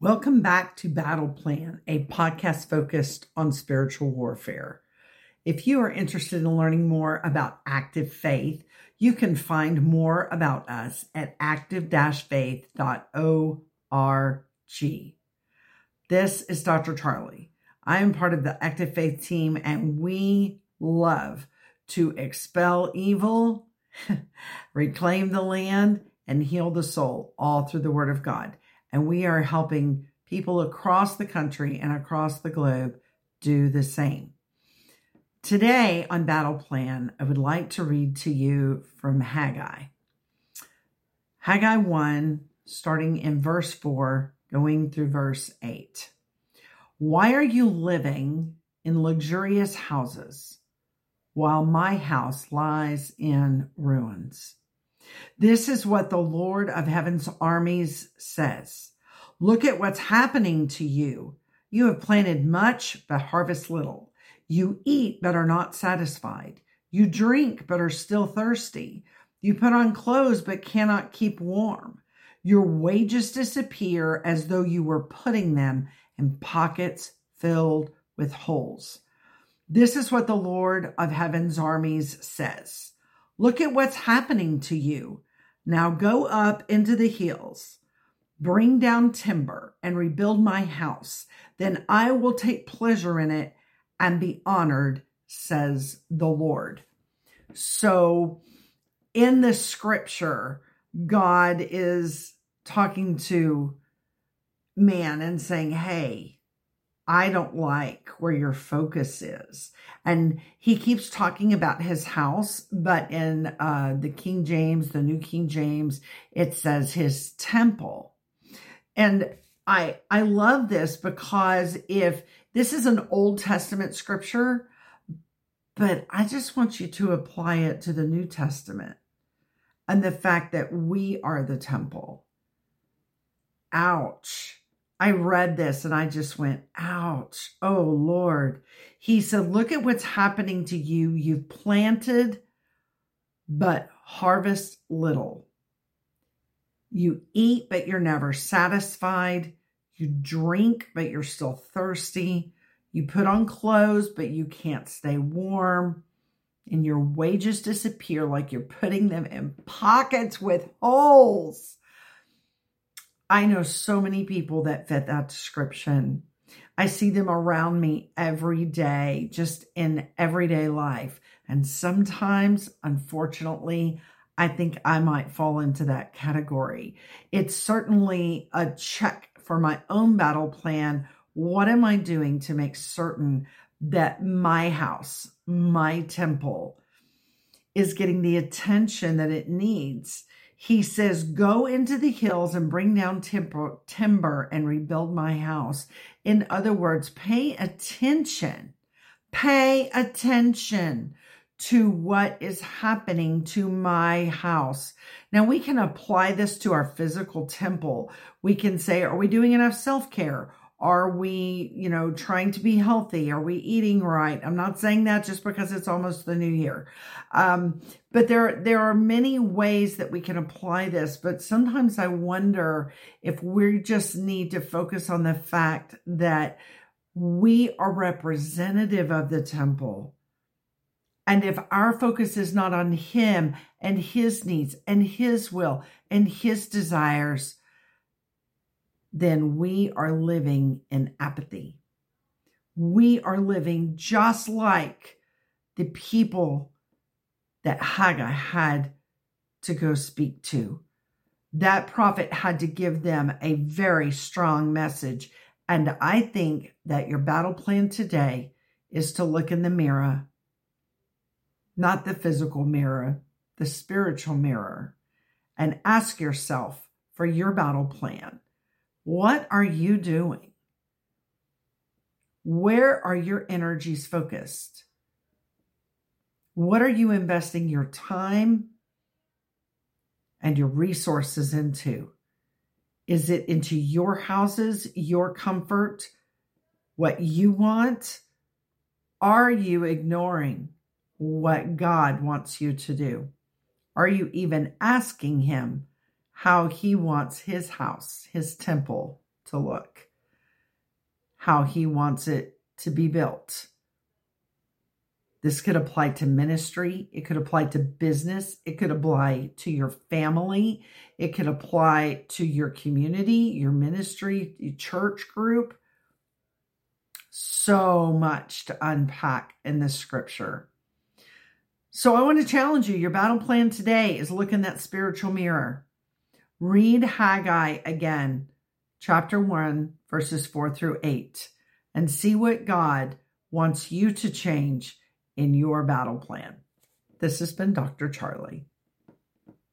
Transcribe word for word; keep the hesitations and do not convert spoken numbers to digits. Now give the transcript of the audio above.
Welcome back to Battle Plan, a podcast focused on spiritual warfare. If you are interested in learning more about active faith, you can find more about us at active dash faith dot org. This is Doctor Charlie. I am part of the Active Faith team, and we love to expel evil, reclaim the land, and heal the soul, all through the Word of God. And we are helping people across the country and across the globe do the same. Today on Battle Plan, I would like to read to you from Haggai. Haggai one, starting in verse four, going through verse eight. Why are you living in luxurious houses while my house lies in ruins? This is what the Lord of Heaven's armies says. Look at what's happening to you. You have planted much, but harvest little. You eat, but are not satisfied. You drink, but are still thirsty. You put on clothes, but cannot keep warm. Your wages disappear as though you were putting them in pockets filled with holes. This is what the Lord of Heaven's armies says. Look at what's happening to you. Now go up into the hills, bring down timber, and rebuild my house. Then I will take pleasure in it and be honored, says the Lord. So in the scripture, God is talking to man and saying, hey, I don't like where your focus is. And he keeps talking about his house, but in uh, the King James, the New King James, it says his temple. And I I love this because if this is an Old Testament scripture, but I just want you to apply it to the New Testament and the fact that we are the temple. Ouch. I read this and I just went, ouch. Oh, Lord. He said, look at what's happening to you. You've planted, but harvest little. You eat, but you're never satisfied. You drink, but you're still thirsty. You put on clothes, but you can't stay warm. And your wages disappear like you're putting them in pockets with holes. I know so many people that fit that description. I see them around me every day, just in everyday life. And sometimes, unfortunately, I think I might fall into that category. It's certainly a check for my own battle plan. What am I doing to make certain that my house, my temple, is getting the attention that it needs? He says, go into the hills and bring down timber, timber and rebuild my house. In other words, pay attention. Pay attention to what is happening to my house. Now, we can apply this to our physical temple. We can say, are we doing enough self-care? Are we, you know, trying to be healthy? Are we eating right? I'm not saying that just because it's almost the new year. Um, but there, there are many ways that we can apply this. But sometimes I wonder if we just need to focus on the fact that we are representative of the temple. And if our focus is not on him and his needs and his will and his desires, then we are living in apathy. We are living just like the people that Haggai had to go speak to. That prophet had to give them a very strong message. And I think that your battle plan today is to look in the mirror, not the physical mirror, the spiritual mirror, and ask yourself for your battle plan. What are you doing? Where are your energies focused? What are you investing your time and your resources into? Is it into your houses, your comfort, what you want? Are you ignoring what God wants you to do? Are you even asking him how he wants his house, his temple to look, how he wants it to be built. This could apply to ministry. It could apply to business. It could apply to your family. It could apply to your community, your ministry, your church group. So much to unpack in this scripture. So I want to challenge you. Your battle plan today is look in that spiritual mirror. Read Haggai again, chapter one, verses four through eight, and see what God wants you to change in your battle plan. This has been Doctor Charlie.